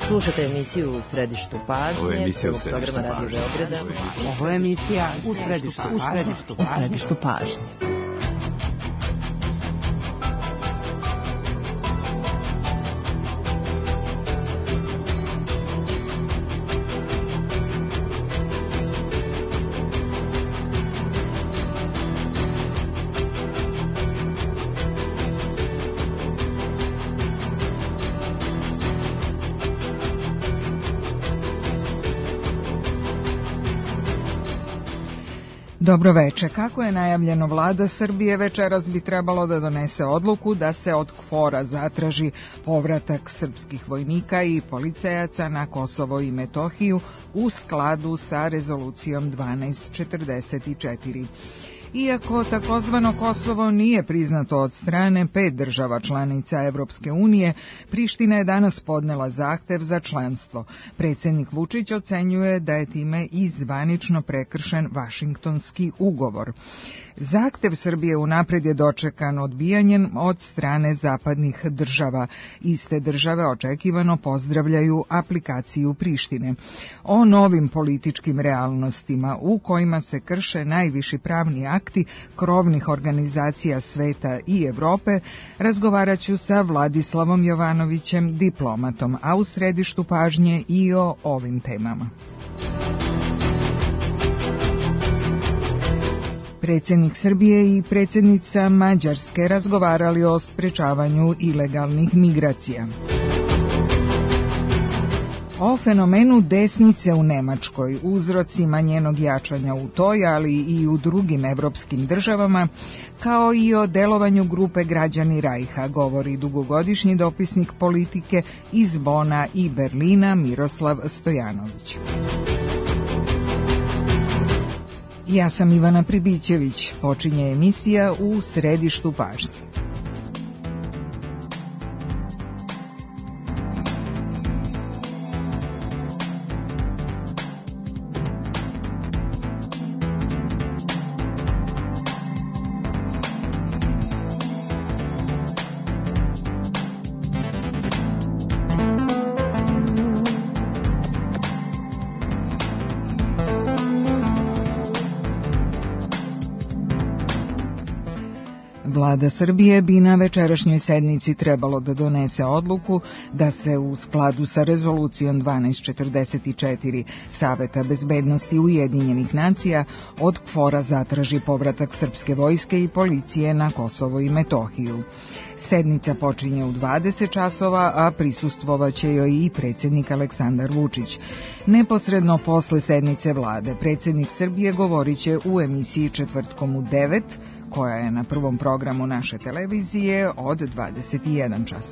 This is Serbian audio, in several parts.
Slušate emisiju U središtu pažnje, prvog programa Radio Beograda. Ovo je emisija U središtu pažnje. Dobro veče. Kako je najavljeno, vlada Srbije večeras bi trebalo da donese odluku da se od KFOR-a zatraži povratak srpskih vojnika i policajaca na Kosovo i Metohiju u skladu sa rezolucijom 1244. Iako takozvano Kosovo nije priznato od strane 5 država članica Evropske unije, Priština je danas podnela zahtev za članstvo. Predsjednik Vučić ocenjuje da je time i zvanično prekršen Vašingtonski ugovor. Zahtev Srbije unapred je dočekan odbijanjem od strane zapadnih država. Iste države očekivano pozdravljaju aplikaciju Prištine. O novim političkim realnostima u kojima se krše najviši pravni akti krovnih organizacija sveta i Evrope razgovarat ću sa Vladislavom Jovanovićem, diplomatom, a u središtu pažnje i o ovim temama. Predsjednik Srbije i predsjednica Mađarske razgovarali o sprečavanju ilegalnih migracija. O fenomenu desnice u Nemačkoj, uzrocima njenog jačanja u toj, ali i u drugim evropskim državama, kao i o delovanju grupe Građani Rajha, govori dugogodišnji dopisnik politike iz Bona i Berlina Miroslav Stojanović. Ja sam Ivana Pribićević. Počinje emisija U središtu pažnje. Vlada Srbije bi na večerašnjoj sednici trebalo da donese odluku da se u skladu sa rezolucijom 1244 Saveta bezbednosti Ujedinjenih nacija od KFOR-a zatraži povratak srpske vojske i policije na Kosovo i Metohiju. Sednica počinje u 20 časova, a prisustvovaće joj i predsjednik Aleksandar Vučić. Neposredno posle sednice vlade, predsjednik Srbije govorit će u emisiji Četvrtkom u 9, koja je na prvom programu naše televizije od 21 čas.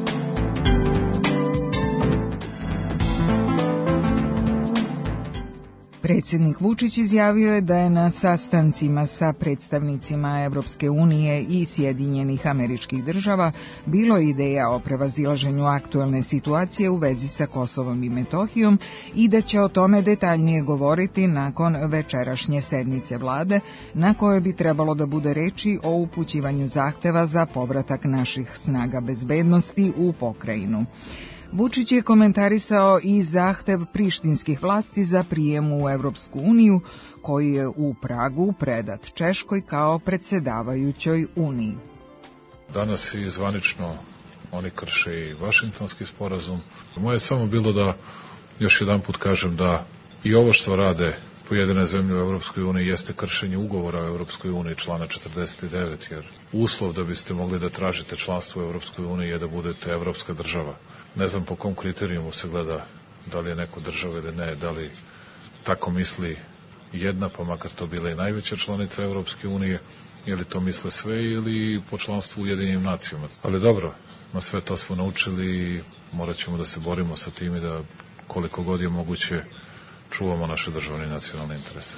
Predsjednik Vučić izjavio je da je na sastancima sa predstavnicima Evropske unije i Sjedinjenih Američkih Država bilo ideja o prevazilaženju aktuelne situacije u vezi sa Kosovom i Metohijom i da će o tome detaljnije govoriti nakon večerašnje sednice vlade, na kojoj bi trebalo da bude reči o upućivanju zahteva za povratak naših snaga bezbednosti u pokrajinu. Vučić je komentarisao i zahtev prištinskih vlasti za prijem u Evropsku uniju, koji je u Pragu predat Češkoj kao predsjedavajućoj uniji. Danas i zvanično oni krše i Vašingtonski sporazum. Moje je samo bilo da još jedan put kažem da i ovo što rade pojedine zemlje u Evropskoj uniji jeste kršenje ugovora o Evropskoj uniji člana 49, jer uslov da biste mogli da tražite članstvo u Evropskoj uniji je da budete evropska država. Ne znam po kom kriterijumu se gleda da li je neko država ili ne, da li tako misli jedna, pa makar to bila i najveća članica Evropske unije, ili to misle sve ili po članstvu u Ujedinjenim nacijama. Ali dobro, na sve to smo naučili i morat ćemo da se borimo sa tim i da koliko god je moguće čuvamo naše državne i nacionalne interese.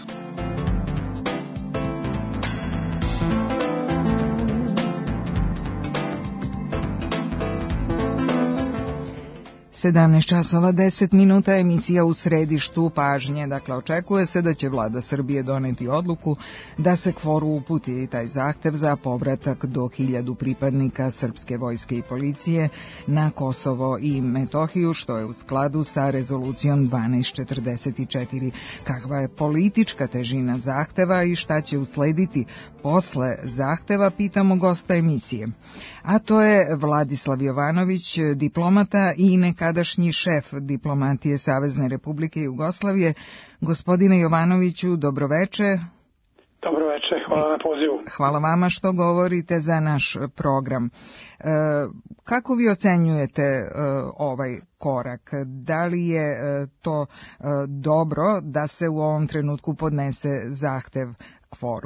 17 časova 10 minuta, emisija U središtu pažnje. Dakle, očekuje se da će vlada Srbije doneti odluku da se KFOR-u uputi taj zahtev za povratak do 1000 pripadnika srpske vojske i policije na Kosovo i Metohiju, što je u skladu sa rezolucijom 1244. Kakva je politička težina zahteva i šta će uslediti posle zahteva, pitamo gosta emisije. A to je Vladislav Jovanović, diplomata i nekadašnji šef diplomatije Savezne Republike Jugoslavije. Gospodine Jovanoviću, dobroveče. Dobroveče, hvala na pozivu. Hvala vama što govorite za naš program. Kako vi ocenjujete ovaj korak? Da li je to dobro da se u ovom trenutku podnese zahtev KFOR-u?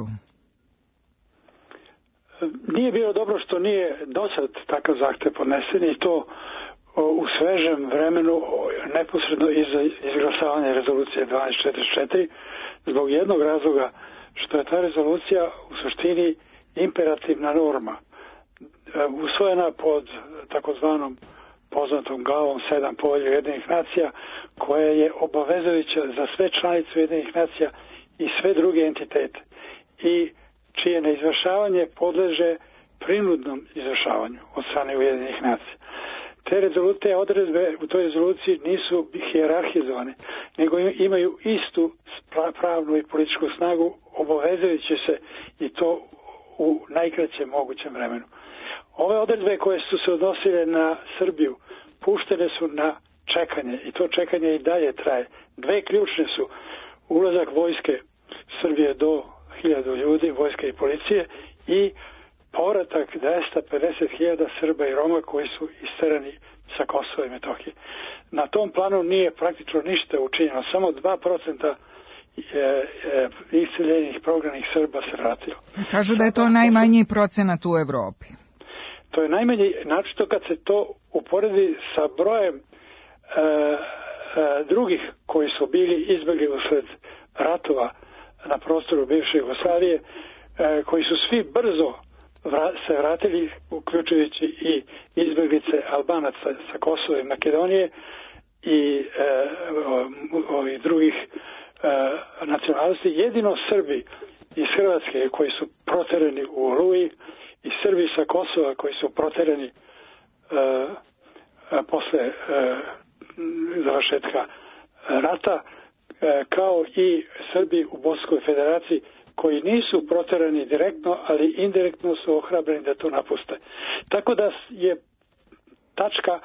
Nije bilo dobro što nije dosad takav zahtev podnesen i to u svežem vremenu neposredno iza izglasavanja rezolucije 1244 zbog jednog razloga što je ta rezolucija u suštini imperativna norma usvojena pod takozvanom poznatom glavom 7 Povelje Ujedinjenih nacija, koja je obavezujuća za sve članice Ujedinjenih nacija i sve druge entitete i čije neizvršavanje podleže prinudnom izvršavanju od strane Ujedinjenih nacija. Te odredbe u toj rezoluciji nisu hijerarhizovane, nego imaju istu pravnu i političku snagu, obavezujući se i to u najkraćem mogućem vremenu. Ove odredbe koje su se odnosile na Srbiju puštene su na čekanje i to čekanje i dalje traje. Dve ključne su: ulazak vojske Srbije do 1000 ljudi, vojske i policije, i povratak 250.000 Srba i Roma koji su isterani sa Kosova i Metohije. Na tom planu nije praktično ništa učinjeno, samo 2% iseljenih prognanih Srba se vratilo. Kažu da je to najmanji procenat u Evropi. To je najmanji, naročito kad se to uporedi sa brojem drugih koji su bili izbjegli usled ratova na prostoru bivše Jugoslavije, koji su svi brzo se vratili, uključujući i izbjeglice Albanaca sa Kosova i Makedonije i ovih drugih nacionalnosti. Jedino Srbi iz Hrvatske koji su proterani u Oluji i Srbi sa Kosova koji su proterani posle završetka rata, kao i Srbi u Bosanskoj Federaciji koji nisu proterani direktno, ali indirektno su ohrabreni da to napuste. Tako da je tačka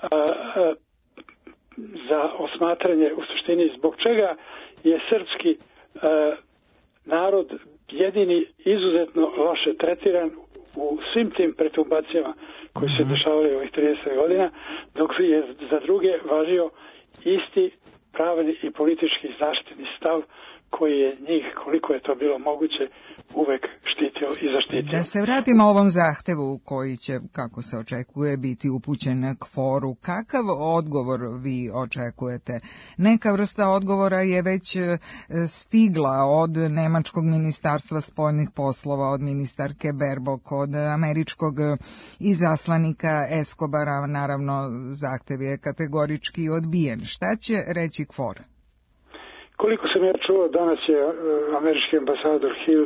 za osmatranje u suštini zbog čega je srpski narod jedini izuzetno loše tretiran u svim tim perturbacijama koji se dešavali u ovih 30 godina, dok je za druge važio isti pravni i politički zaštitni stav koji je njih, koliko je to bilo moguće, uvek štitio i zaštitio. Da se vratimo ovom zahtevu koji će, kako se očekuje, biti upućen KFOR-u. Kakav odgovor vi očekujete? Neka vrsta odgovora je već stigla od nemačkog ministarstva spoljnih poslova, od ministarke Baerbock, od američkog izaslanika Escobara. Naravno, zahtev je kategorički odbijen. Šta će reći KFOR? Koliko sam ja čuo, danas je američki ambasador Hill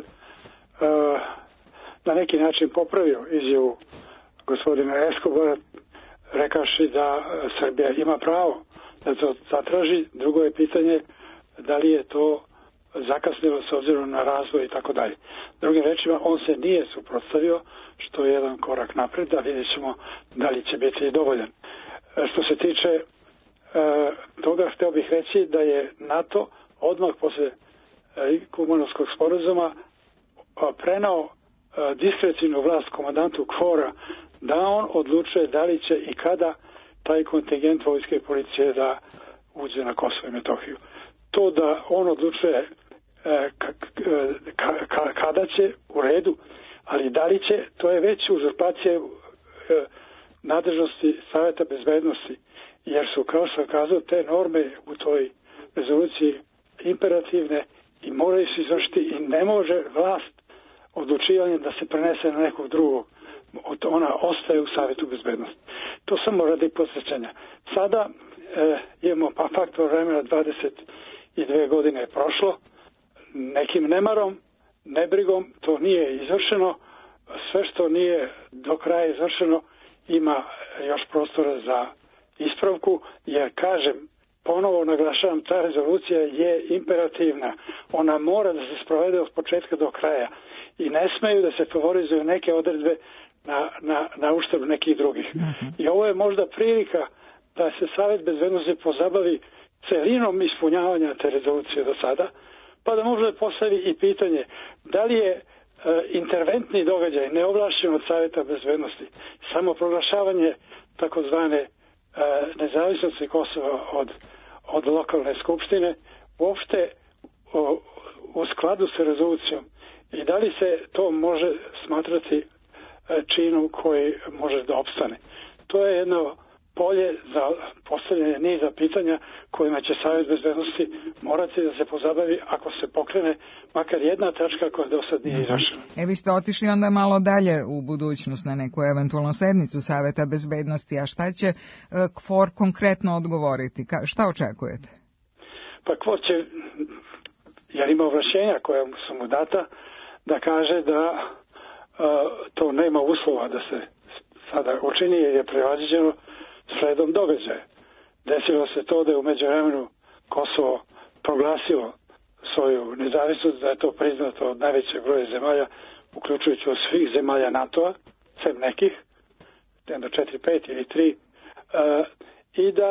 na neki način popravio izjavu gospodina Escobara, rekavši da Srbija ima pravo da to zatraži. Drugo je pitanje da li je to zakasnilo s obzirom na razvoj i tako dalje. Drugim rečima, on se nije suprotstavio, što je jedan korak napred, a vidjet ćemo da li će biti dovoljan. Što se tiče toga, htio bih reći da je NATO odmah posle Kumanovskog sporazuma prenao diskrecijnu vlast komandantu KFOR-a da on odlučuje da li će i kada taj kontingent vojske i policije da uđe na Kosovo i Metohiju. To da on odlučuje kada će, u redu, ali da li će, to je već uzurpacija nadležnosti Saveta bezbednosti, jer su, kao što kazao, te norme u toj rezoluciji imperativne i moraju se izvršiti i ne može vlast odlučivanje da se prenese na nekog drugog. Ona ostaje u Savjetu bezbednosti. To samo radi podsjećanja. Sada imamo faktor vremena, 22 godine je prošlo, nekim nemarom, nebrigom, to nije izvršeno. Sve što nije do kraja izvršeno ima još prostora za ispravku, jer kažem, ponovo naglašavam, ta rezolucija je imperativna. Ona mora da se sprovede od početka do kraja i ne smeju da se favorizuju neke odredbe na uštrb nekih drugih. I ovo je možda prilika da se Savjet bezbednosti pozabavi celinom ispunjavanja te rezolucije do sada, pa da možda postavi i pitanje da li je interventni događaj neovlašćen od Savjeta bezbednosti, samo proglašavanje takozvane nezavisnosti Kosova od lokalne skupštine uopšte u skladu sa rezolucijom i da li se to može smatrati činom koji može da opstane. To je jedno polje za postavljanje niza pitanja kojima će Savjet bezbednosti morati da se pozabavi ako se pokrene makar jedna tačka koja do sad nije izrašena. Vi ste otišli onda malo dalje u budućnost na neku eventualnu sednicu Savjeta bezbednosti, a šta će KFOR konkretno odgovoriti? Šta očekujete? Pa KFOR će, jer ima ovlašćenja koja su mu data, da kaže da to nema uslova da se sada učini jer je prevaziđeno sledom događaja. Desilo se to da je u međuvremenu Kosovo proglasilo svoju nezavisnost, da je to priznato od najvećeg broja zemalja, uključujući od svih zemalja NATO-a, sem nekih, jedno 4, 5 ili 3, i da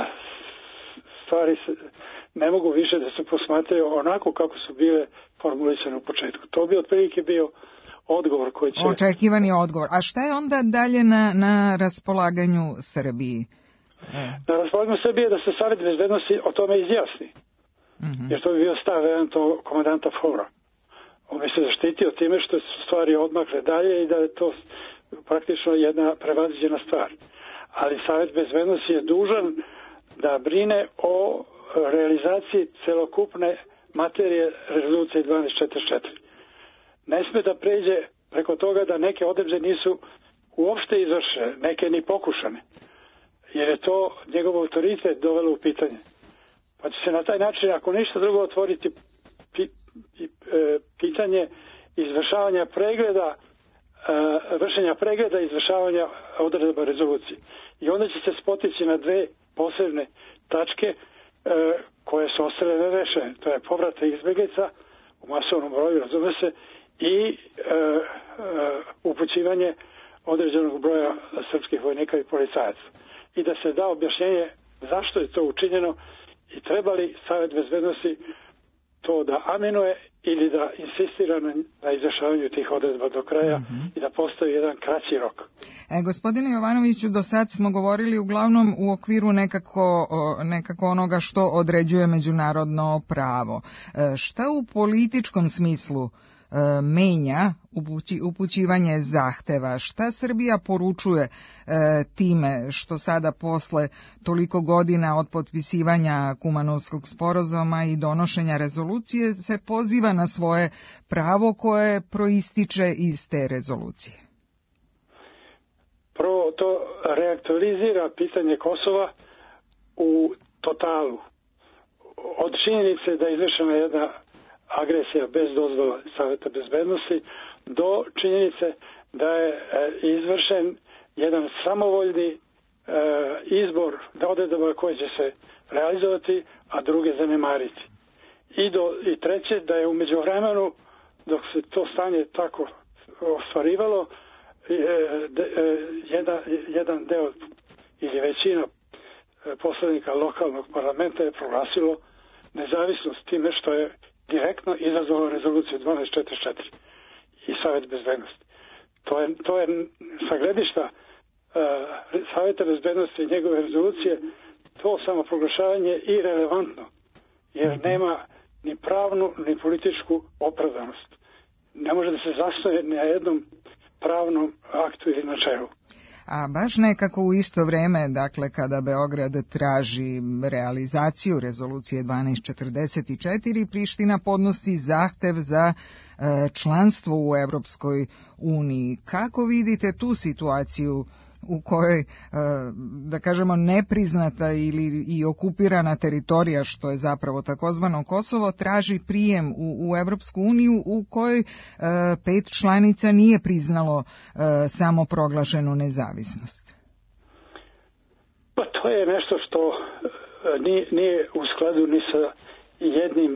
stvari ne mogu više da se posmatraju onako kako su bile formulisane u početku. To bi otprilike bio odgovor koji će... Očekivani odgovor. A šta je onda dalje na raspolaganju Srbiji? Na raspolaganju Srbije da se Savjet bezbednosti o tome izjasni. Jer to bi bio stav eventualno komandanta FOR-a. On bi se zaštitio time što su stvari odmakle dalje i da je to praktično jedna prevaziđena stvar. Ali Savjet bezbednosti je dužan da brine o realizaciji celokupne materije rezolucije 1244. Ne sme da pređe preko toga da neke odredbe nisu uopšte izvršene, neke ni pokušane. Jer je to njegov autoritet dovelo u pitanje. Pa će se na taj način, ako ništa drugo, otvoriti pitanje izvršavanja pregleda, vršenja pregleda i izvršavanja odredaba rezolucije. I onda će se spotići na dve posebne tačke koje su ostale nerešene. To je povratak izbjeglica u masovnom broju, razume se, i upućivanje određenog broja srpskih vojnika i policajaca. I da se da objašnjenje zašto je to učinjeno i treba li Savjet bezbednosti to da aminuje ili da insistira na izvršavanju tih odredba do kraja i da postavi jedan kraći rok. Gospodine Jovanoviću, do sad smo govorili uglavnom u okviru nekako onoga što određuje međunarodno pravo. Šta u političkom smislu menja upućivanje zahteva? Šta Srbija poručuje time što sada posle toliko godina od potpisivanja Kumanovskog sporazuma i donošenja rezolucije se poziva na svoje pravo koje proističe iz te rezolucije? Prvo, to reaktualizira pitanje Kosova u totalu. Od činjenice da je izvršena jedna agresija bez dozvola Savjeta bezbednosti do činjenice da je izvršen jedan samovoljni izbor da odredaba koje će se realizovati, a druge zanemariti. I treće, da je u međuvremenu, dok se to stanje tako ostvarivalo, jedan deo ili većina poslanika lokalnog parlamenta je proglasilo nezavisnost time što je direktno izazvalo rezoluciju 1244 i Savjet bezbednosti. To je sa gledišta Savjeta bezbednosti i njegove rezolucije to samoproglašavanje irelevantno, jer nema ni pravnu ni političku opravdanost. Ne može da se zasnoje na jednom pravnom aktu ili načelu. A baš nekako u isto vrijeme, dakle, kada Beograd traži realizaciju rezolucije 1244, Priština podnosi zahtev za članstvo u Evropskoj uniji. Kako vidite tu situaciju u kojoj, da kažemo, nepriznata ili i okupirana teritorija, što je zapravo takozvano Kosovo, traži prijem u Evropsku uniju u kojoj 5 članica nije priznalo samoproglašenu nezavisnost? Pa to je nešto što nije u skladu ni sa jednim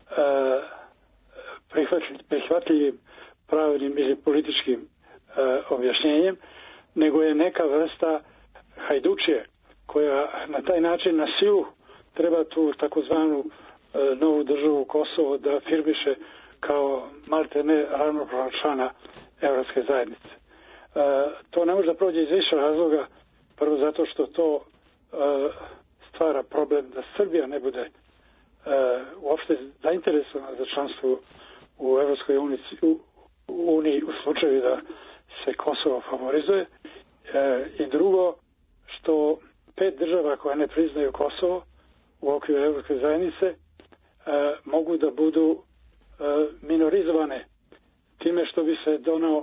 prihvatljivim pravnim ili političkim objašnjenjem, nego je neka vrsta hajdučije koja na taj način na silu treba tu takozvanu novu državu Kosovo da afirmiše kao maltene ravnopravnog člana Evropske zajednice. To ne može da prođe iz više razloga. Prvo zato što to stvara problem da Srbija ne bude uopšte zainteresovana za članstvo u Evropskoj uniji u slučaju da se Kosovo favorizuje. I drugo, što 5 država koje ne priznaju Kosovo u okviru Evropske zajednice mogu da budu minorizovane time što bi se donao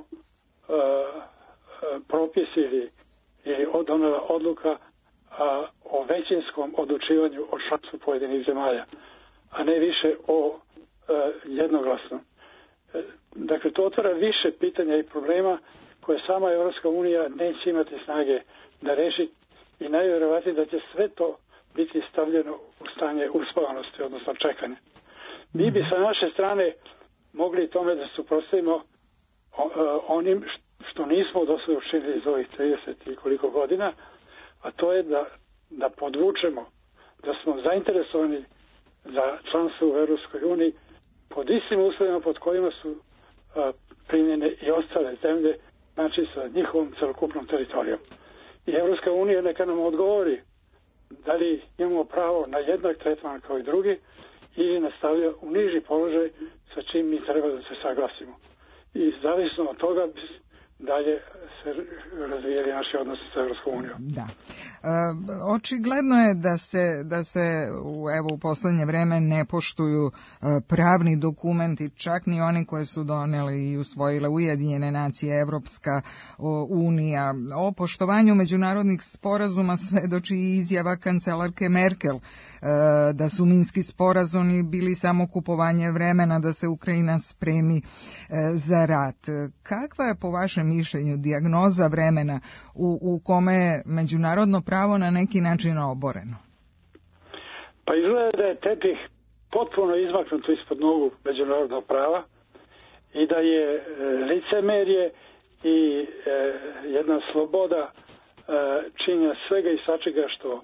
propis ili donala odluka o većinskom odlučivanju o članstvu pojedinih zemalja, a ne više o jednoglasnom. Dakle, to otvara više pitanja i problema koje sama Evropska unija neće imati snage da reši i najvjerovatnije da će sve to biti stavljeno u stanje uspavanosti, odnosno čekanja. Mi bi sa naše strane mogli tome da suprotstavimo onim što nismo do sada učinili iz ovih 30 i koliko godina, a to je da podvučemo da smo zainteresovani za članstvo u Evropskoj uniji pod istim uslovima pod kojima su primljene i ostale zemlje, znači sa njihovom celokupnom teritorijom. I Evropska unija neka nam odgovori da li imamo pravo na jednak tretman kao i drugi ili nastavlja u niži položaj sa čim mi treba da se saglasimo. I zavisno od toga dalje se razvijeli naši odnosi sa Evropskom unijom. Da. Očigledno je da se u poslednje vreme ne poštuju pravni dokumenti, čak ni oni koje su doneli i usvojile Ujedinjene nacije, Evropska unija. O poštovanju međunarodnih sporazuma svedoči i izjava kancelarke Merkel da su minski sporazumi bili samo kupovanje vremena da se Ukrajina spremi za rat. Kakva je po vašem mišljenju dijagnoza vremena u kome je međunarodno pravo na neki način oboreno? Pa izgleda da je tepih potpuno izmaknuto ispod nogu međunarodnog prava i da je licemerje i jedna sloboda činjenja svega i svačega što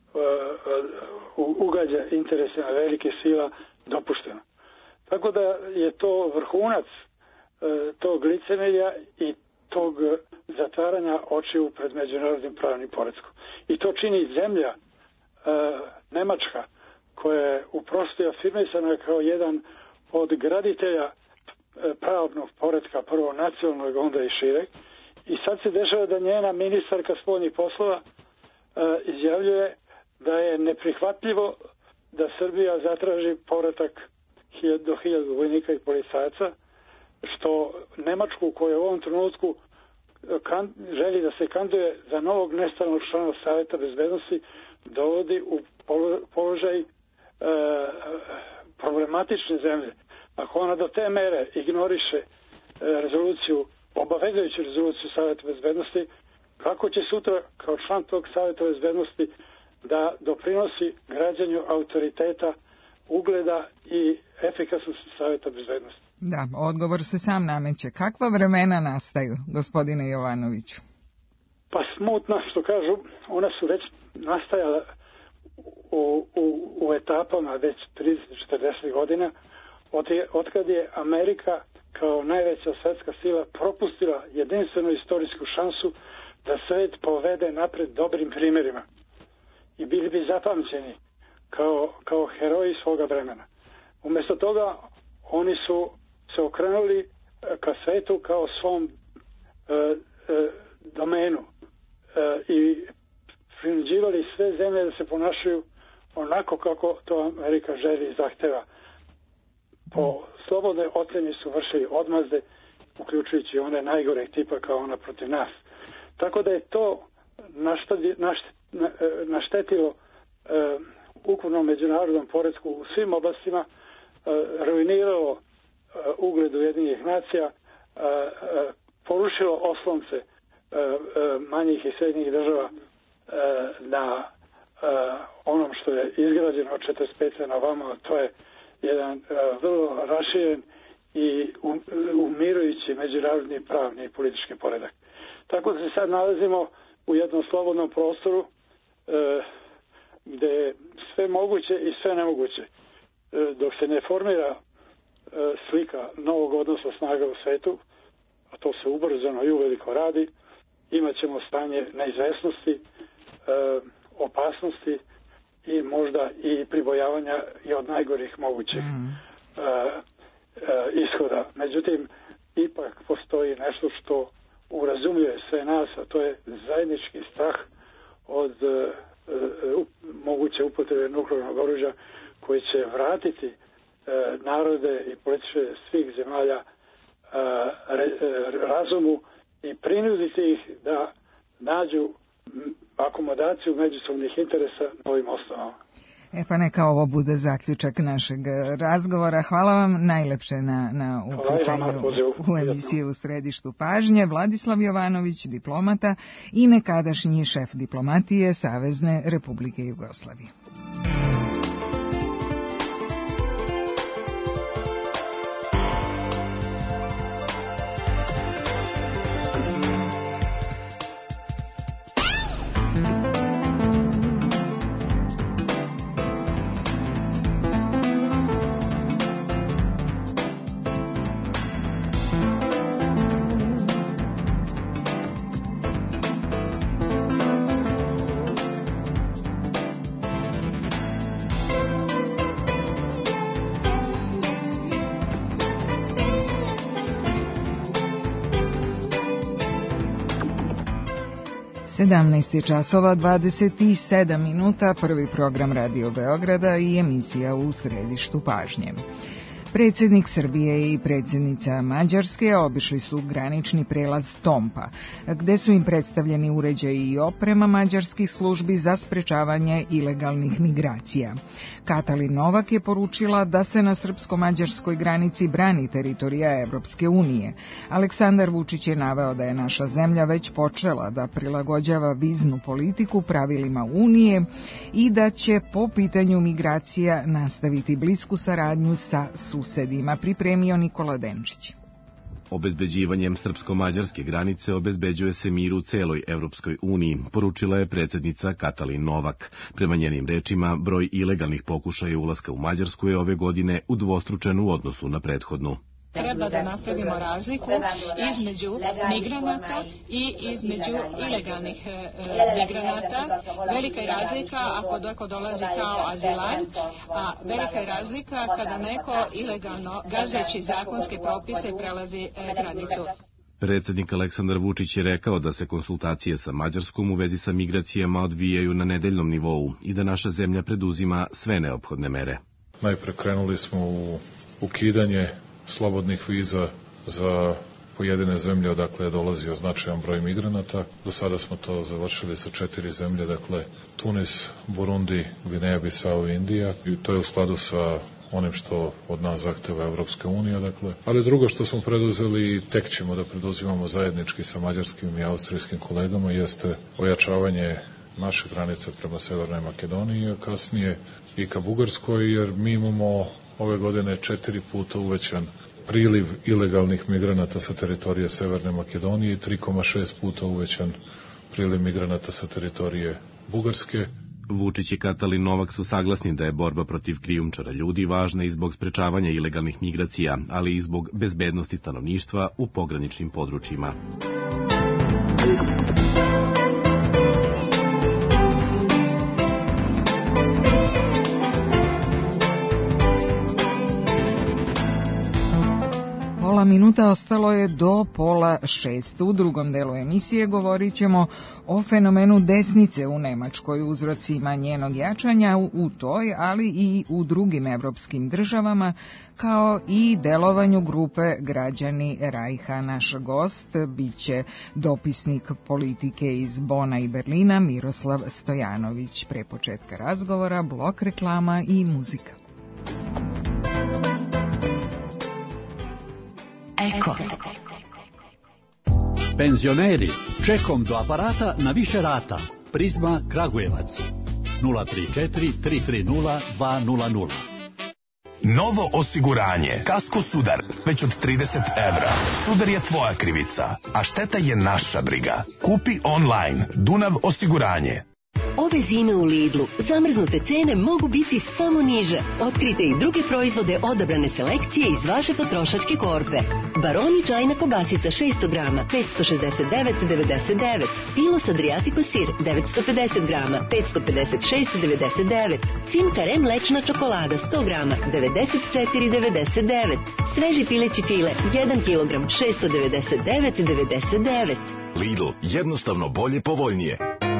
ugađa interesima velike sila dopušteno. Tako da je to vrhunac tog licemerja i tog zatvaranja očiju pred međunarodnim pravnim poretkom. I to čini zemlja Nemačka, koja je uprosto afirmisana kao jedan od graditelja pravnog poretka, prvo nacionalnog, onda i šireg. I sad se dešava da njena ministarka spoljnih poslova izjavljuje da je neprihvatljivo da Srbija zatraži povratak do 1000 vojnika i policajaca, što Nemačku, koja u ovom trenutku želi da se kandiduje za novog nestalnog člana Saveta bezbednosti, dovodi u položaj problematične zemlje. Ako ona do te mere ignoriše obavezujuću rezoluciju Saveta bezbednosti, kako će sutra kao član tog Saveta bezbednosti da doprinosi građanju autoriteta, ugleda i efikasnosti Saveta bezbednosti? Da, odgovor se sam nameće. Kakva vremena nastaju, gospodine Jovanoviću? Pa smutna, što kažu, ona su već nastajala u etapama već 30-40 godina, otkad je Amerika kao najveća svetska sila propustila jedinstvenu istorijsku šansu da svet povede napred dobrim primjerima. I bili bi zapamćeni kao heroji svoga vremena. Umjesto toga oni su se okrenuli ka svetu kao svom domenu, zemlje da se ponašaju onako kako to Amerika želi i zahteva. Po slobodnoj oceni su vršili odmazde, uključujući one najgoreg tipa kao ona protiv nas. Tako da je to naštetilo ukupnom međunarodnom poretku u svim oblastima, ruiniralo ugled Ujedinjenih nacija, porušilo oslonce manjih i srednjih država na onom što je izgrađeno od 45. na ovamo. To je jedan vrlo raširen i umirujući međunarodni pravni i politički poredak. Tako da se sad nalazimo u jednom slobodnom prostoru gde je sve moguće i sve nemoguće. Dok se ne formira slika novog odnosa snaga u svetu, a to se ubrzano i uveliko radi, imat ćemo stanje neizvesnosti, opasnosti i možda i pribojavanja i od najgorih mogućih ishoda. Međutim, ipak postoji nešto što urazumljuje sve nas, a to je zajednički strah od moguće upotrebe nuklearnog oružja koji će vratiti narode i političare svih zemalja razumu i prinuditi ih da nađu akomodaciju međusobnih interesa na ovim osnovama. Pa neka ovo bude zaključak našeg razgovora. Hvala vam najlepše na uključenju u emisiju U središtu pažnje. Vladislav Jovanović, diplomata i nekadašnji šef diplomatije Savezne Republike Jugoslavije. časova 27 minuta, prvi program Radio Beograda i emisija U središtu pažnje. Predsjednik Srbije i predsjednica Mađarske obišli su granični prelaz Tompa, gde su im predstavljeni uređaji i oprema mađarskih službi za sprečavanje ilegalnih migracija. Katalin Novak je poručila da se na srpsko-mađarskoj granici brani teritorija Evropske unije. Aleksandar Vučić je naveo da je naša zemlja već počela da prilagođava viznu politiku pravilima Unije i da će po pitanju migracija nastaviti blisku saradnju sa susedima, pripremio Nikola Denčić. Obezbeđivanjem srpsko-mađarske granice obezbeđuje se mir u celoj Evropskoj uniji, poručila je predsjednica Katalin Novak. Prema njenim rečima, broj ilegalnih pokušaja ulaska u Mađarsku je ove godine udvostručen u odnosu na prethodnu. Treba da napravimo razliku između migranata i između ilegalnih migranata. Velika je razlika ako neko dolazi kao azilant, a velika je razlika kada neko ilegalno, gazeći zakonske propise, prelazi granicu. Predsjednik Aleksandar Vučić je rekao da se konsultacije sa Mađarskom u vezi sa migracijama odvijaju na nedeljnom nivou i da naša zemlja preduzima sve neophodne mere. Najpre krenuli smo u ukidanje slobodnih viza za pojedine zemlje odakle je dolazio značajan broj migranata. Do sada smo to završili sa 4 zemlje, dakle Tunis, Burundi, Gvineja, Bisao i Indija. I to je u skladu sa onim što od nas zahteva Evropska unija, dakle. Ali drugo što smo preduzeli i tek ćemo da preduzimamo zajednički sa mađarskim i austrijskim kolegama jeste ojačavanje naše granice prema Severnoj Makedoniji, a kasnije i ka Bugarskoj, jer mi imamo ove godine 4 puta uvećan priliv ilegalnih migranata sa teritorije Severne Makedonije i 3,6 puta uvećan priliv migranata sa teritorije Bugarske. Vučić i Katalin Novak su saglasni da je borba protiv krijumčara ljudi važna i zbog sprečavanja ilegalnih migracija, ali i zbog bezbednosti stanovništva u pograničnim područjima. Minuta minuta ostalo je do 5:30. U drugom delu emisije govorit ćemo o fenomenu desnice u Nemačkoj, uzrocima njenog jačanja u toj, ali i u drugim evropskim državama, kao i delovanju grupe Građani Rajha. Naš gost biće dopisnik politike iz Bona i Berlina Miroslav Stojanović. Pre početka razgovora blok reklama i muzika. Eko. Penzioneri, čekom do aparata na više rata. Prizma Kragujevac 034 330 200. Novo osiguranje. Kasko Sudar, već od 30 evra. Sudar je tvoja krivica, a šteta je naša briga. Kupi online. Dunav osiguranje. Ove zime u Lidlu zamrznute cene mogu biti samo niže. Otkrite i druge proizvode odabrane selekcije iz vaše potrošačke korpe. Baroni čajna kobasica 600 grama 569,99. Pilos Adriatico sir 950 grama 556,99. Fimkare mlečna čokolada 100 grama 94,99. Sveži pileći file 1 kg 699,99. Lidl, jednostavno bolje, povoljnije.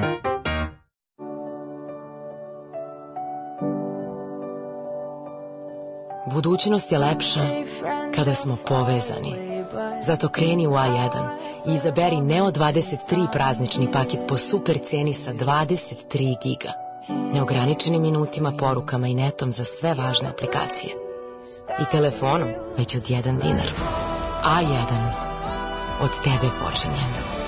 Budućnost je lepša kada smo povezani. Zato kreni u A1 i izaberi Neo 23 praznični paket po super ceni sa 23 giga. Neograničenim minutima, porukama i netom za sve važne aplikacije. I telefonom već od 1 dinar. A1. Od tebe počinje.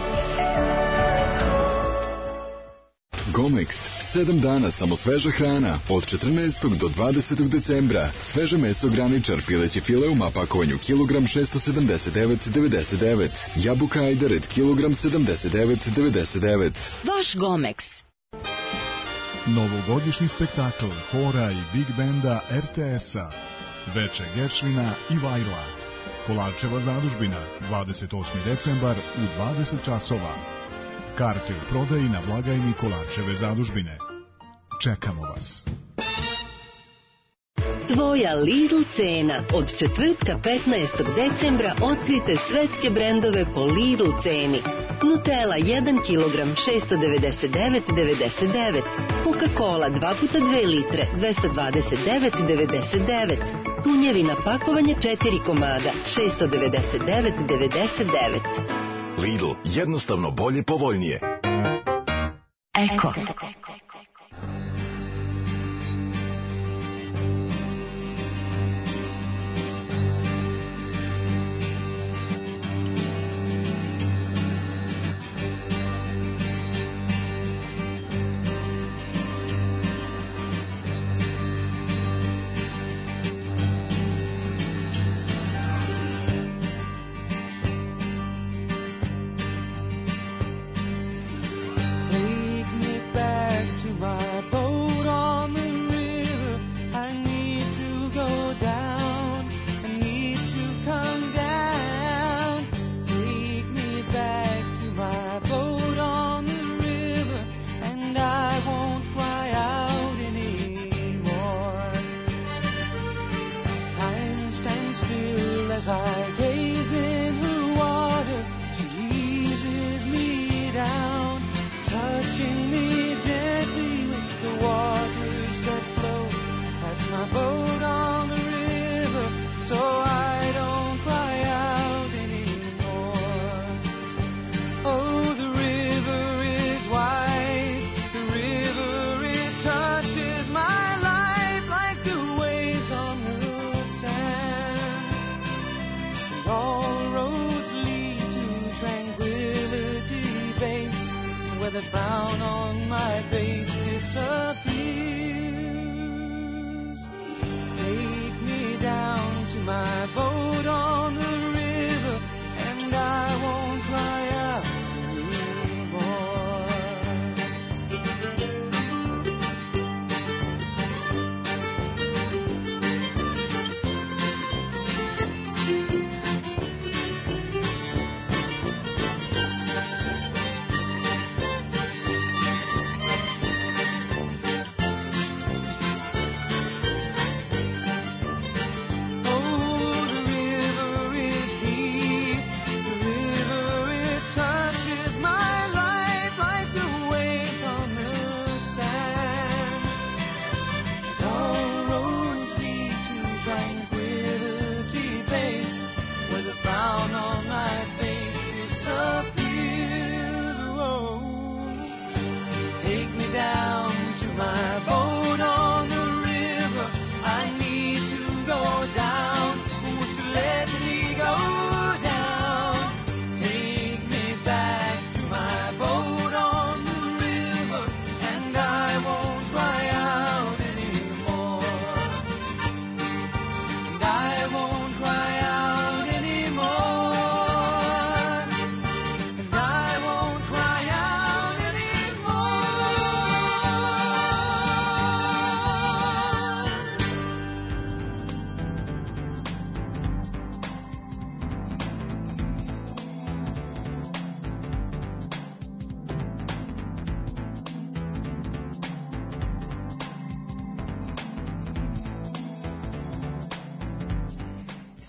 Gomex, 7 dana samo sveža hrana, od 14. do 20. decembra. Sveže meso graničar, pileći file u mapakovanju kilogram 679,99. Jabuka ajdaret, kilogram 79,99. Vaš Gomex. Novogodišnji spektakl hora i big benda RTS-a. Veče Geršvina i Vajla. Kolarčeva zadužbina, 28. decembar u 20 časova. Karte u prodaji na blagajni Kolarčeve zadužbine. Čekamo vas. Tvoja Lidl cena. Od četvrtka 15. decembra otkrite svetske brendove po Lidl ceni. Nutella 1 kg 699,99. Coca-Cola 2x2 litre 229,99. Tunjevina pakovanje 4 komada 699,99. Lidl, jednostavno bolje, povoljnije. Eko.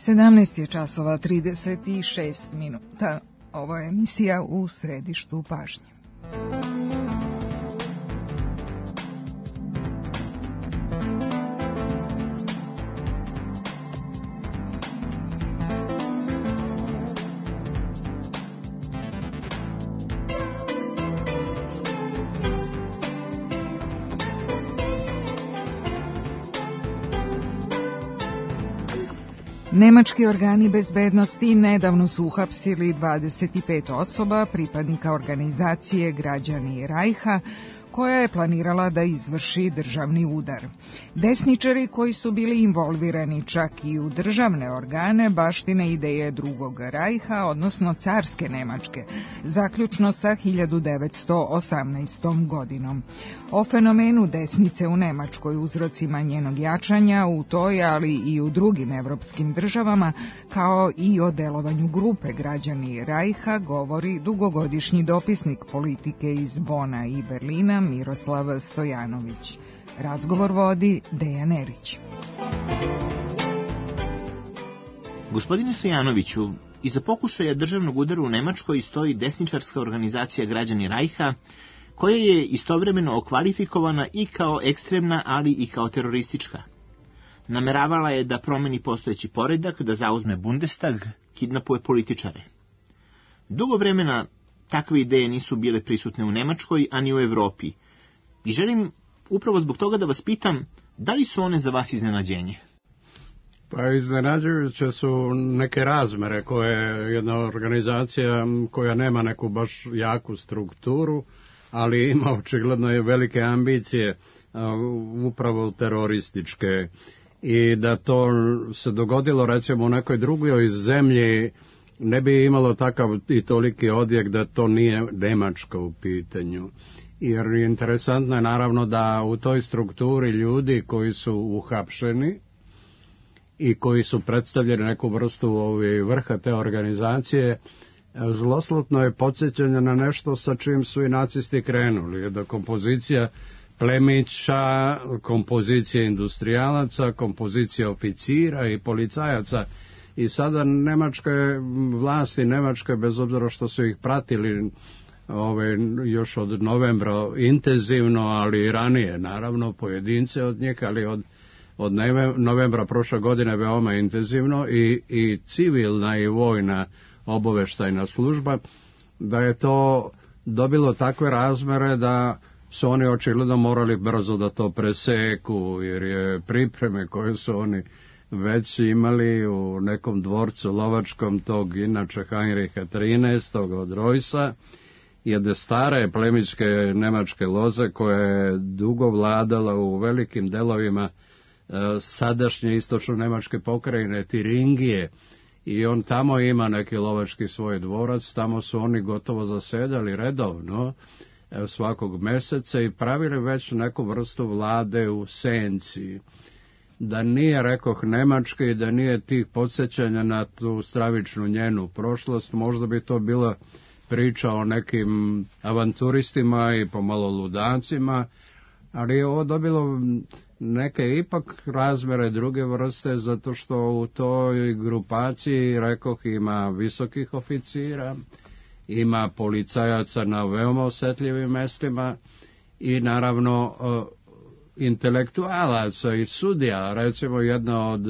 17 je časova 36 minuta. Ovo je emisija U središtu pažnje. Nemački organi bezbednosti nedavno su uhapsili 25 osoba, pripadnika organizacije Građani Rajha, koja je planirala da izvrši državni udar. Desničari koji su bili involvirani čak i u državne organe baštine ideje drugog Rajha, odnosno carske Nemačke, zaključno sa 1918. godinom. O fenomenu desnice u Nemačkoj, uzrocima njenog jačanja u toj, ali i u drugim evropskim državama, kao i o delovanju grupe Građani Rajha, govori dugogodišnji dopisnik politike iz Bona i Berlina Miroslav Stojanović. Razgovor vodi Dejan Erić. Gospodine Stojanoviću, iza pokušaja državnog udara u Nemačkoj stoji desničarska organizacija Građani Rajha, koja je istovremeno okvalifikovana i kao ekstremna, ali i kao teroristička. Nameravala je da promeni postojeći poredak, da zauzme Bundestag, kidnapuje političare. Dugo vremena takve ideje nisu bile prisutne u Nemačkoj, a ni u Evropi. I želim upravo zbog toga da vas pitam, da li su one za vas iznenađenje? Pa iznenađujuće su neke razmere koje jedna organizacija koja nema neku baš jaku strukturu, ali ima očigledno i velike ambicije upravo terorističke. I da to se dogodilo recimo u nekoj drugoj zemlji, ne bi imalo takav i toliki odjek da to nije Nemačka u pitanju. Jer interesantno je naravno da u toj strukturi ljudi koji su uhapšeni i koji su predstavljeni neku vrstu vrha te organizacije, zloslutno je podsjećanje na nešto sa čim su i nacisti krenuli, da kompozicija plemića, kompozicija industrijalaca, kompozicija oficira i policajaca. I sada nemačke vlasti, bez obzira što su ih pratili još od novembra intenzivno, ali i ranije, naravno, pojedince od njih, ali od novembra prošle godine veoma intenzivno i civilna i vojna obavještajna služba, da je to dobilo takve razmere da su oni očigledno morali brzo da to preseku, jer je pripreme koje su oni već imali u nekom dvorcu lovačkom tog inače Heinricha 13. od Reusa, jedne stare plemičke nemačke loze koja je dugo vladala u velikim delovima sadašnje istočno nemačke pokrajine Tiringije, i on tamo ima neki lovački svoj dvorac, tamo su oni gotovo zasedali redovno svakog mjeseca i pravili već neku vrstu vlade u senci. Da nije, rekoh, Nemačke i da nije tih podsjećanja na tu stravičnu njenu prošlost, možda bi to bila priča o nekim avanturistima i pomalo ludacima, ali je ovo dobilo neke ipak razmere druge vrste, zato što u toj grupaciji, rekoh, ima visokih oficira, ima policajaca na veoma osjetljivim mjestima i naravno intelektualaca i sudija. Recimo jedna od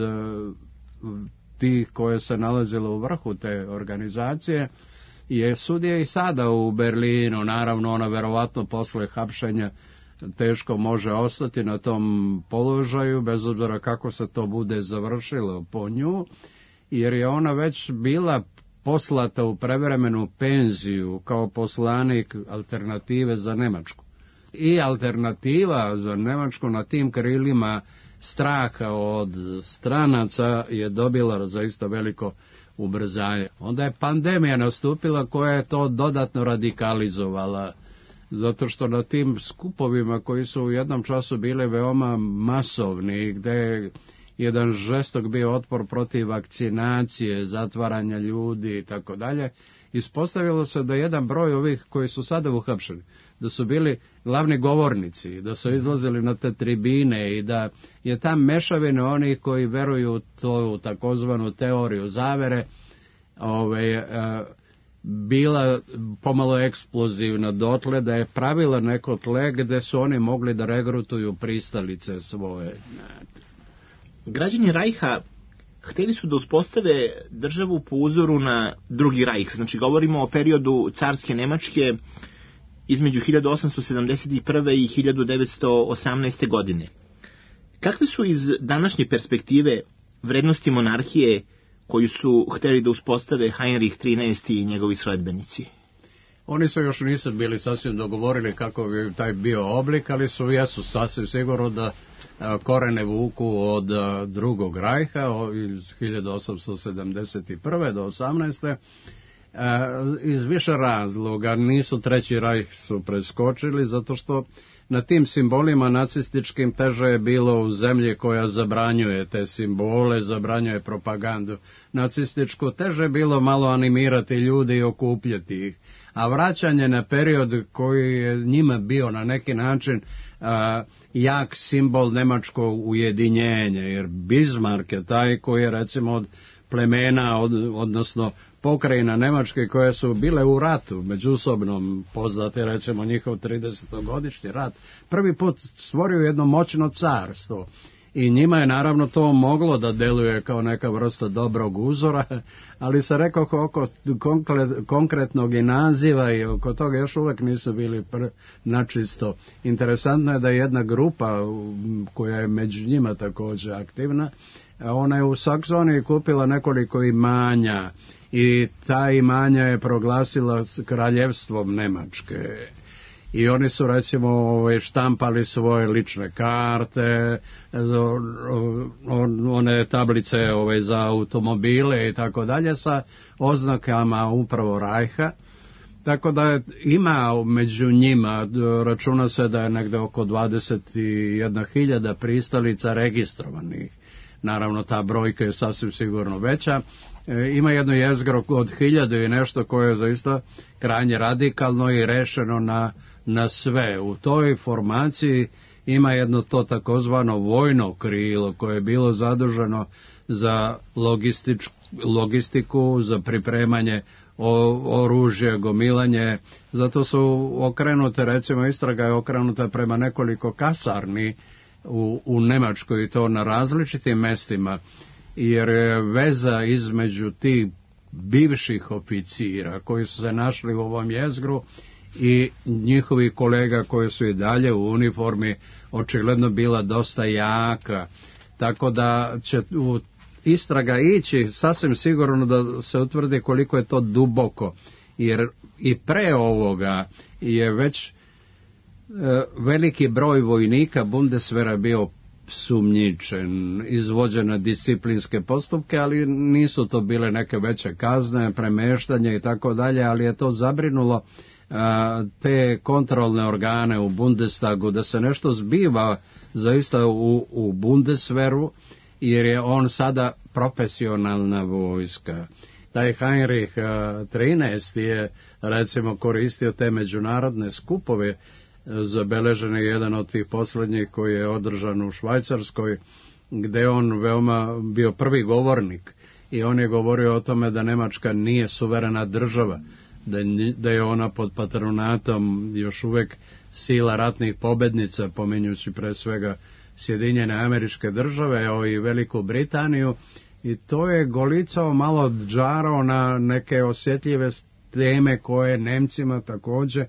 tih koje se nalazilo u vrhu te organizacije je sudija i sada u Berlinu. Naravno ona verovatno posle hapšenja teško može ostati na tom položaju, bez obzira kako se to bude završilo po nju, jer je ona već bila poslata u prevremenu penziju kao poslanik Alternative za Nemačku. I Alternativa za Nemačku na tim krilima straha od stranaca je dobila zaista veliko ubrzanje. Onda je pandemija nastupila koja je to dodatno radikalizovala, zato što na tim skupovima koji su u jednom času bile veoma masovni, gde je jedan žestok bio otpor protiv vakcinacije, zatvaranja ljudi i tako dalje, ispostavilo se da jedan broj ovih koji su sada uhapšeni, da su bili glavni govornici, da su izlazili na te tribine i da je tam mešavina onih koji veruju u tu takozvanu teoriju zavere, bila pomalo eksplozivna dotle da je pravila neko tle gde su oni mogli da regrutuju pristalice svoje. Građani Rajha hteli su da uspostave državu po uzoru na drugi Rajh. Znači, govorimo o periodu carske Nemačke između 1871. i 1918. godine. Kakve su iz današnje perspektive vrednosti monarhije koju su hteli da uspostave Heinrich XIII i njegovi sledbenici? Oni su još nisu bili sasvim dogovorili kako bi taj bio oblik, ali jesu sasvim sigurno da korene vuku od drugog Rajha iz 1871. do 18. Iz više razloga. Nisu treći Rajh su preskočili zato što na tim simbolima nacističkim teže je bilo u zemlji koja zabranjuje te simbole, zabranjuje propagandu nacističku, teže je bilo malo animirati ljudi i okupljati ih. A vraćanje na period koji je njima bio na neki način jak simbol nemačkog ujedinjenja, jer Bismarck je taj koji je recimo od plemena, odnosno pokrajina Nemačke koje su bile u ratu, međusobnom, poznate recimo njihov 30-godišnji rat, prvi put stvorio jedno moćno carstvo. I njima je naravno to moglo da deluje kao neka vrsta dobrog uzora, ali se rekao oko konkretnog i naziva i oko toga još uvek nisu bili načisto. Interesantno je da je jedna grupa koja je među njima također aktivna, ona je u Saksoniji kupila nekoliko imanja i ta imanja je proglasila kraljevstvom Nemačke. I oni su recimo štampali svoje lične karte, one tablice za automobile i tako dalje sa oznakama upravo Rajha. Tako da ima među njima, računa se da je negde oko 21.000 pristalica registrovanih. Naravno ta brojka je sasvim sigurno veća. Ima jedno jezgro od 1000 i nešto koje je zaista krajnje radikalno i rešeno na sve. U toj formaciji ima jedno to takozvano vojno krilo koje je bilo zaduženo za logistiku, za pripremanje oružje, gomilanje. Zato su okrenute, recimo istraga je okrenuta prema nekoliko kasarni u Nemačkoj i to na različitim mestima, jer je veza između tih bivših oficira koji su se našli u ovom jezgru i njihovih kolega koji su i dalje u uniformi očigledno bila dosta jaka, tako da će u istraga ići sasvim sigurno da se utvrdi koliko je to duboko, jer i pre ovoga je već veliki broj vojnika Bundeswehra bio sumnjičen, izvođena disciplinske postupke, ali nisu to bile neke veće kazne, premeštanje i tako dalje, ali je to zabrinulo te kontrolne organe u Bundestagu da se nešto zbiva zaista u Bundeswehru, jer je on sada profesionalna vojska. Taj Heinrich XIII je recimo koristio te međunarodne skupove, zabeležen je jedan od tih posljednjih koji je održan u Švajcarskoj, gde on veoma bio prvi govornik i on je govorio o tome da Nemačka nije suverena država, da je ona pod patronatom još uvek sila ratnih pobednica, pominjući pre svega Sjedinjene Američke Države i Veliku Britaniju, i to je golicao malo džarao na neke osjetljive teme koje Nemcima također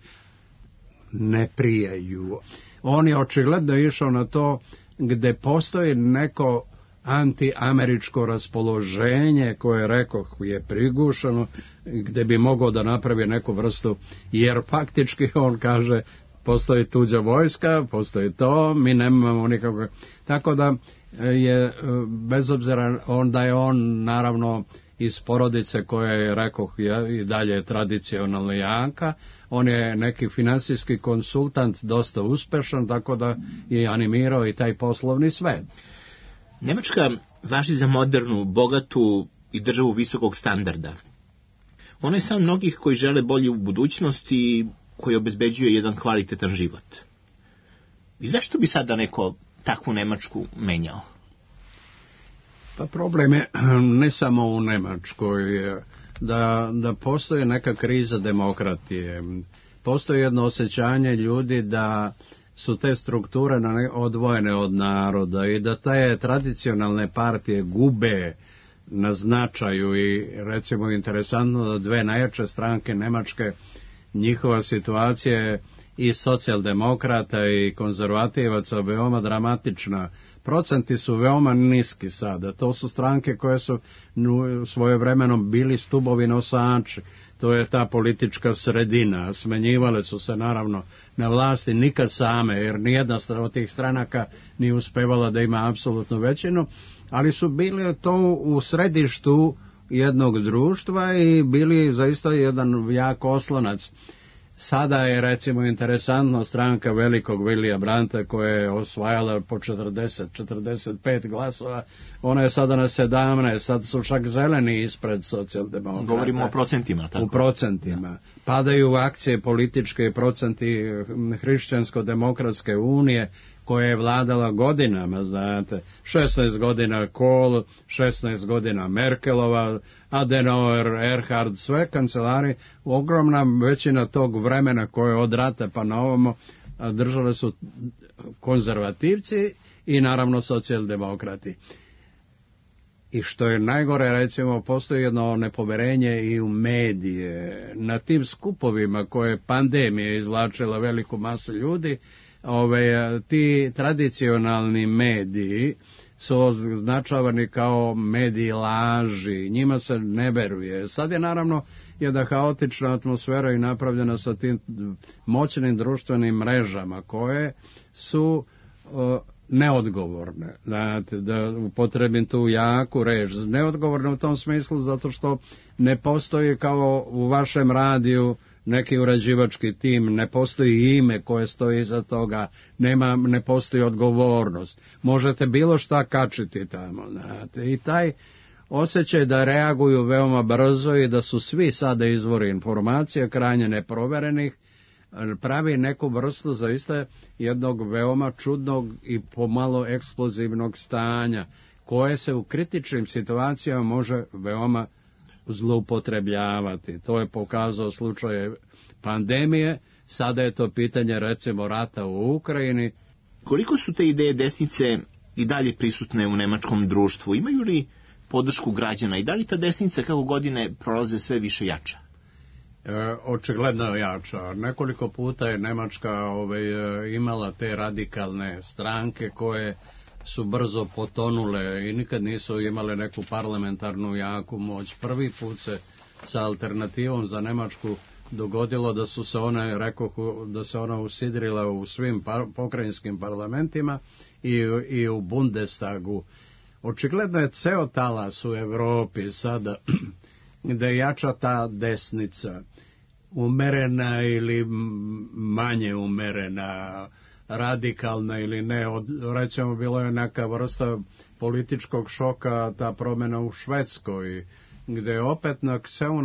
ne prijaju. On je očigledno išao na to gde postoji neko antiameričko raspoloženje koje, rekoh, je prigušeno, gde bi mogao da napravi neku vrstu, jer faktički on kaže postoji tuđa vojska, postoji to, mi nemamo nikakve. Tako da je, bez obzira da je on naravno iz porodice koja je, rekoh, i dalje tradicionalno jaka, on je neki finansijski konsultant, dosta uspešan, tako da je animirao i taj poslovni svet. Nemačka važi za modernu, bogatu i državu visokog standarda. Ono je san mnogih koji žele bolju budućnost i koji obezbeđuje jedan kvalitetan život. I zašto bi sada neko takvu Nemačku menjao? Pa problem je ne samo u Nemačkoj, da postoji neka kriza demokratije. Postoji jedno osjećanje ljudi da su te strukture odvojene od naroda i da te tradicionalne partije gube na značaju i recimo interesantno da dve najjače stranke Nemačke, njihova situacija je i socijaldemokrata i konzervativaca veoma dramatična. Procenti su veoma niski sada. To su stranke koje su svojevremeno bili stubovi nosači. To je ta politička sredina. Smenjivale su se naravno na vlasti nikad same, jer nijedna od tih stranaka nije uspevala da ima apsolutnu većinu, ali su bili to u središtu jednog društva i bili zaista jedan jak oslonac. Sada je recimo interesantno stranka velikog Willija Brandta koja je osvajala po 40-45 glasova, ona je sada na 17, sad su čak zeleni ispred socijaldemokrata. Govorimo o procentima, tako? U procentima. Padaju akcije političke i procenti Hrišćansko-demokratske unije koja je vladala godinama, znate, 16 godina Kohl, 16 godina Merkelova, Adenauer, Erhard, sve kancelari, ogromna većina tog vremena koje od rata pa na ovamo držale su konzervativci i naravno socijaldemokrati. I što je najgore, recimo, postoji jedno nepoverenje i u medije. Na tim skupovima koje pandemija izvlačila veliku masu ljudi, ti tradicionalni mediji su označavani kao mediji laži, njima se ne veruje. Sad je naravno jedna haotična atmosfera i napravljena sa tim moćnim društvenim mrežama koje su neodgovorne. Znate, da upotrebim tu jaku reč. Neodgovorne u tom smislu zato što ne postoji kao u vašem radiju neki uređivački tim, ne postoji ime koje stoji iza toga, ne postoji odgovornost. Možete bilo šta kačiti tamo, znate. I taj osjećaj da reaguju veoma brzo i da su svi sada izvori informacija, krajnje neproverenih, pravi neku vrstu zaista jednog veoma čudnog i pomalo eksplozivnog stanja, koje se u kritičnim situacijama može veoma zloupotrebljavati. To je pokazao slučaj pandemije, sada je to pitanje recimo rata u Ukrajini. Koliko su te ideje desnice i dalje prisutne u nemačkom društvu? Imaju li podršku građana i da li ta desnica kako godine prolaze sve više jača? Očigledno jača. Nekoliko puta je Nemačka imala te radikalne stranke koje su brzo potonule i nikad nisu imale neku parlamentarnu jaku moć. Prvi put se sa alternativom za Nemačku dogodilo da su se da se ona usidrila u svim pokrajinskim parlamentima i u Bundestagu. Očigledno je ceo talas u Evropi sada da je jača ta desnica, umerena ili manje umerena, radikalna ili ne. Recimo bilo je neka vrsta političkog šoka, ta promjena u Švedskoj, gdje je opet na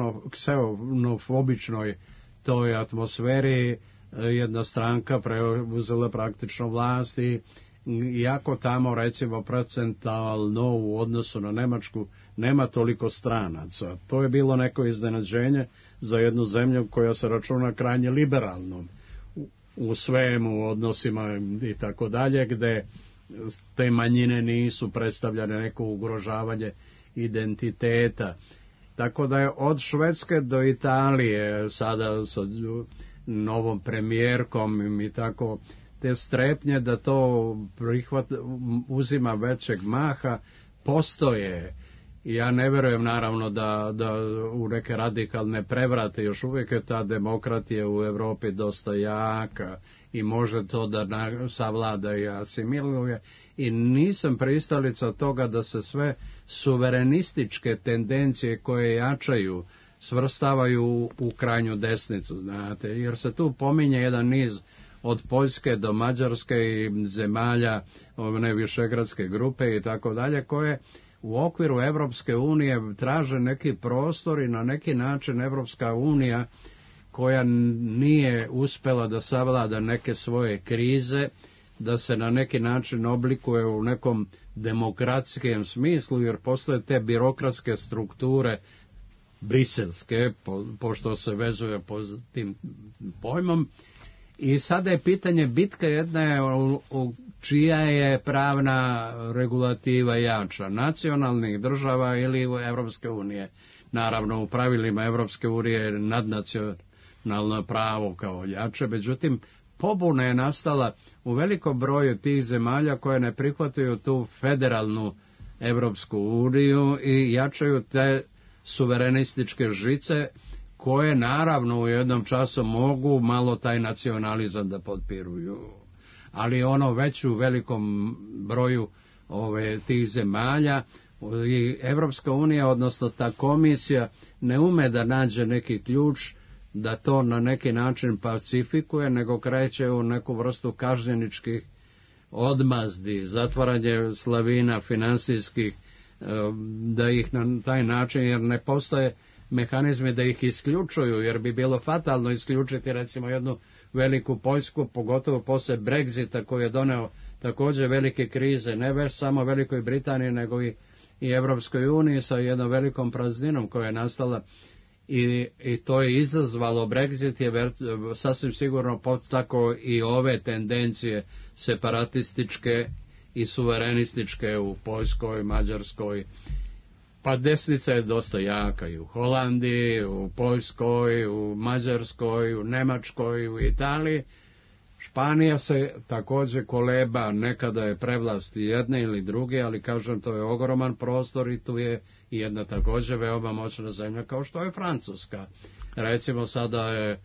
ksenofobičnoj toj atmosferi jedna stranka preuzela praktično vlast i iako tamo recimo procentalno u odnosu na Nemačku nema toliko stranaca. To je bilo neko iznenađenje za jednu zemlju koja se računa krajnje liberalnom u svemu, u odnosima i tako dalje, gdje te manjine nisu predstavljane neko ugrožavanje identiteta. Tako da je od Švedske do Italije sada sa novom premijerkom i tako te strepnje da to uzima većeg maha postoje. Ja ne vjerujem naravno da u neke radikalne prevrate još uvijek je ta demokratija u Europi dosta jaka i može to da savlada i asimiluje i nisam pristalica toga da se sve suverenističke tendencije koje jačaju svrstavaju u krajnju desnicu, znate, jer se tu pominje jedan niz od Poljske do Mađarske i zemalja one višegradske grupe i tako dalje, koje u okviru Evropske unije traže neki prostor i na neki način Evropska unija koja nije uspela da savlada neke svoje krize, da se na neki način oblikuje u nekom demokratskom smislu, jer postoje te birokratske strukture briselske, pošto se vezuje po tim pojmom. I sada je pitanje bitka jedne čija je pravna regulativa jača, nacionalnih država ili Evropske unije. Naravno, u pravilima Evropske unije je nadnacionalno pravo kao jače, međutim, pobuna je nastala u velikom broju tih zemalja koje ne prihvataju tu federalnu Evropsku uniju i jačaju te suverenističke žice koje naravno u jednom času mogu malo taj nacionalizam da potpiruju. Ali ono već u velikom broju tih zemalja i Evropska unija, odnosno ta komisija, ne ume da nađe neki ključ da to na neki način pacifikuje, nego kreće u neku vrstu kažnjeničkih odmazdi, zatvaranje slavina finansijskih, da ih na taj način, jer ne postoje mehanizmi da ih isključuju, jer bi bilo fatalno isključiti recimo jednu veliku Poljsku, pogotovo poslije Brexita koji je doneo također velike krize, ne već samo Velikoj Britaniji, nego i Evropskoj uniji sa jednom velikom prazninom koja je nastala i to je izazvalo, Brexit je sasvim sigurno podstakao i ove tendencije separatističke i suverenističke u Poljskoj, Mađarskoj. Pa desnica je dosta jaka i u Holandiji, u Poljskoj, u Mađarskoj, u Njemačkoj, u Italiji. Španija se također koleba, nekada je prevlast jedne ili druge, ali kažem to je ogroman prostor i tu je jedna također veoma moćna zemlja kao što je Francuska. Recimo sada je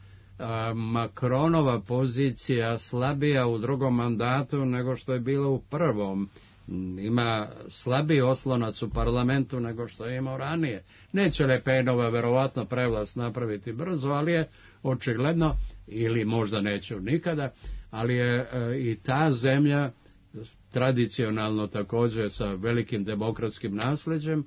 Macronova pozicija slabija u drugom mandatu nego što je bilo u prvom. Ima slabiji oslonac u parlamentu nego što je imao ranije. Neće Le Penova verovatno prevlast napraviti brzo, ali je očigledno, ili možda neće nikada, ali je i ta zemlja tradicionalno također sa velikim demokratskim nasljeđem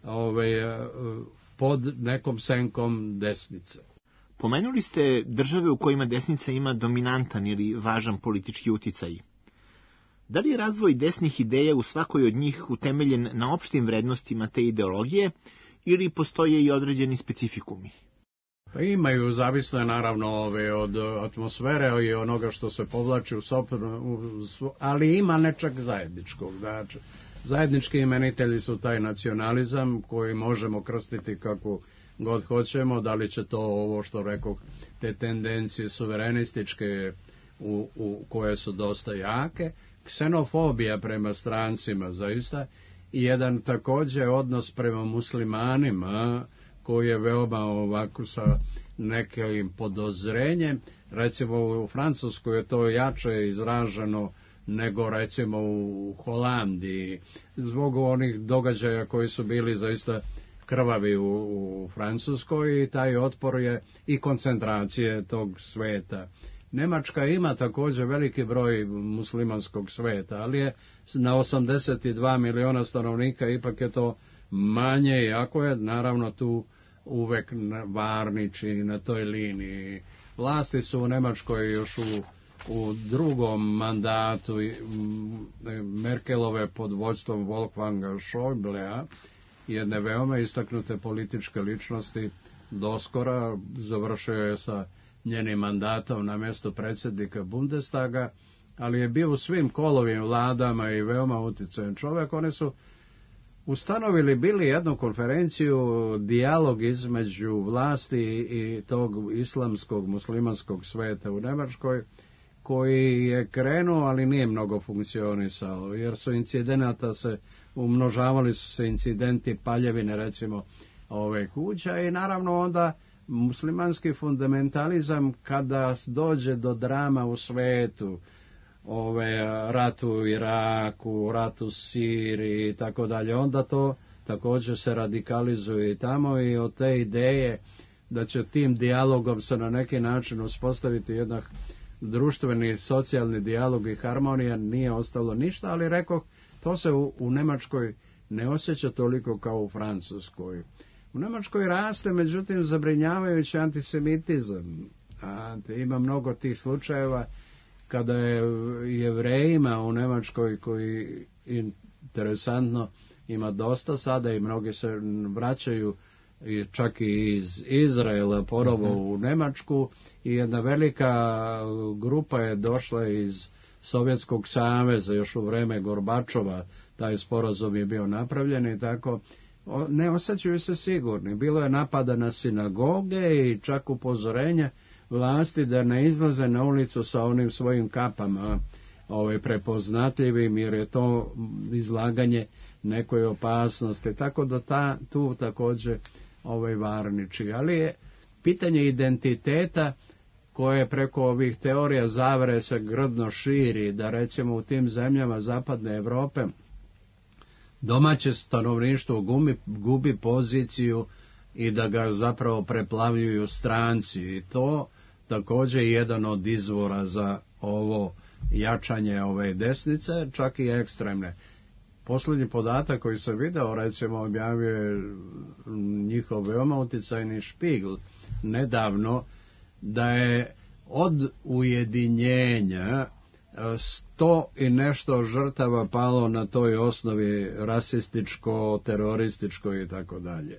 pod nekom senkom desnice. Pomenuli ste države u kojima desnica ima dominantan ili važan politički uticaj. Da li je razvoj desnih ideja u svakoj od njih utemeljen na opštim vrednostima te ideologije ili postoje i određeni specifikumi? Pa imaju, zavisno naravno od atmosfere i onoga što se povlači ali ima nečak zajedničkog. Znači, zajednički imenitelji su taj nacionalizam koji možemo krstiti kako god hoćemo, da li će to ovo što rekoh, te tendencije suverenističke koje su dosta jake, ksenofobija prema strancima zaista i jedan također odnos prema muslimanima koji je veoma ovako sa nekim podozrenjem. Recimo u Francuskoj je to jače izraženo nego recimo u Holandiji, zbog onih događaja koji su bili zaista krvavi u Francuskoj i taj otpor je i koncentracije tog sveta. Njemačka ima također veliki broj muslimanskog sveta, ali je na 82 miliona stanovnika ipak je to manje, iako je naravno tu uvek varniči na toj liniji. Vlasti su u Njemačkoj još u drugom mandatu Merkelove pod vođstvom Wolfganga Schäublea, jedne veoma istaknute političke ličnosti, doskora završio je sa njenim mandatom na mjestu predsjednika Bundestaga, ali je bio u svim kolovim vladama i veoma utjecajan čovjek. Oni su bili jednu konferenciju, dijalog između vlasti i tog islamskog, muslimanskog sveta u Njemačkoj, koji je krenuo, ali nije mnogo funkcionisao, jer su incidenata umnožavali su se incidenti paljevine, recimo, kuća i naravno onda muslimanski fundamentalizam kada dođe do drama u svetu, ratu u Iraku, ratu u Siriji i tako dalje, onda to također se radikalizuje i tamo i od te ideje da će tim dijalogom se na neki način uspostaviti jedan društveni, socijalni dijalog i harmonija nije ostalo ništa, ali rekoh, to se u Njemačkoj ne osjeća toliko kao u Francuskoj. U Nemačkoj raste, međutim, zabrinjavajući antisemitizam. Ima mnogo tih slučajeva kada je Jevrejima u Nemačkoj, koji interesantno ima dosta sada i mnogi se vraćaju čak i iz Izraela ponovo u Nemačku, i jedna velika grupa je došla iz Sovjetskog saveza još u vreme Gorbačova, taj sporazum je bio napravljen i tako. Ne osjećaju se sigurni. Bilo je napada na sinagoge i čak upozorenja vlasti da ne izlaze na ulicu sa onim svojim kapama prepoznatljivim, jer je to izlaganje nekoj opasnosti. Tako da tu također varniči. Ali je pitanje identiteta koje preko ovih teorija zavere se grdno širi, da recimo u tim zemljama Zapadne Europe domaće stanovništvo gubi poziciju i da ga zapravo preplavljuju stranci, i to također je jedan od izvora za ovo jačanje ove desnice, čak i ekstremne. Posljednji podatak koji sam video, recimo, objavio je njihov veoma utjecajni Špigl nedavno, da je od ujedinjenja 100 i nešto žrtava palo na toj osnovi rasističko, terorističko i tako dalje.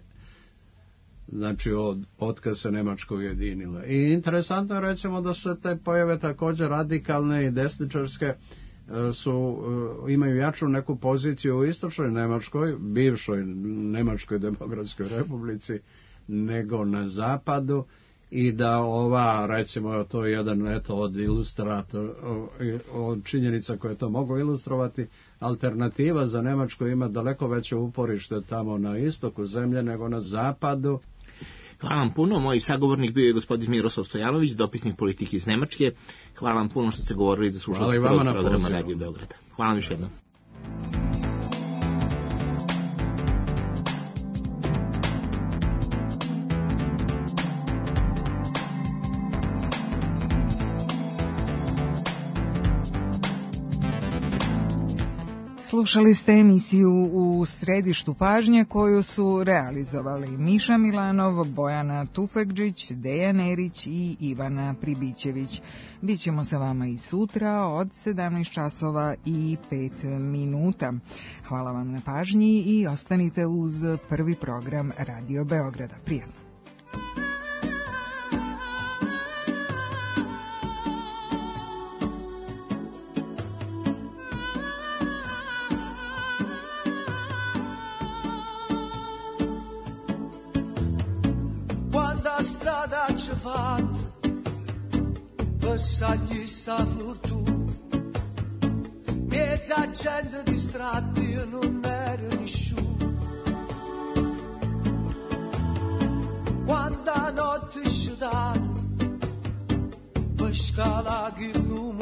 Znači od kad se Nemačka ujedinila. I interesantno je, recimo, da se te pojave također radikalne i desničarske imaju jaču neku poziciju u istočnoj Nemačkoj, bivšoj Nemačkoj demokratskoj republici, nego na zapadu, i da recimo, to je jedan od ilustrator, od činjenica koje to mogu ilustrovati, alternativa za Nemačku ima daleko veće uporište tamo na istoku zemlje nego na zapadu. Hvala vam puno. Moj sagovornik bio je gospodin Miroslav Stojanović, dopisnik politike iz Nemačke. Hvala vam puno što ste govorili za slušalci prvog programa Radio Beograda. Hvala vam još jednom. Slušali ste emisiju U središtu pažnje koju su realizovali Miša Milanov, Bojana Tufekđić, Dejan Erić i Ivana Pribićević. Bićemo sa vama i sutra od 17 časova i 5 minuta. Hvala vam na pažnji i ostanite uz prvi program Radio Beograda. Prijatno. Agli sta fortuna, mezza gente distratti e non era nessuno. Quando a notte è scedata, per scalare il lume